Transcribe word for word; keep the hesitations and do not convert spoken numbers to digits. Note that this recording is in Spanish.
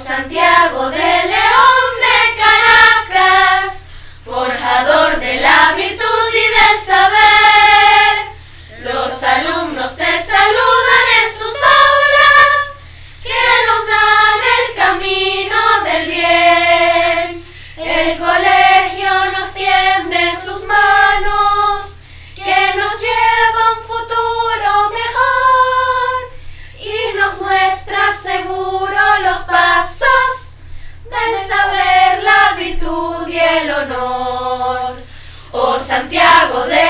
Santiago de León de Caracas, forjador de la virtud y del saber, los alumnos te saludan en sus aulas, que nos dan el camino del bien. El colegio nos tiende en sus manos, que nos lleva a un futuro mejor y nos muestra seguro los pasos del saber, la virtud y el honor. Oh Santiago de